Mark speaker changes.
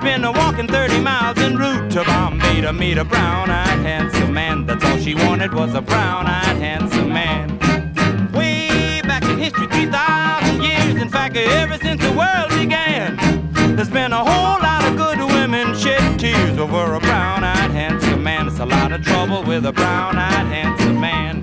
Speaker 1: been walking 30 miles en route to Bombay to meet a brown-eyed handsome man. That's all she wanted was a brown-eyed handsome man. Way back in history, 3,000 years, in fact, ever since the world began, there's been a whole lot of good women shed tears over a brown-eyed handsome man. It's a lot of trouble with a brown-eyed handsome man.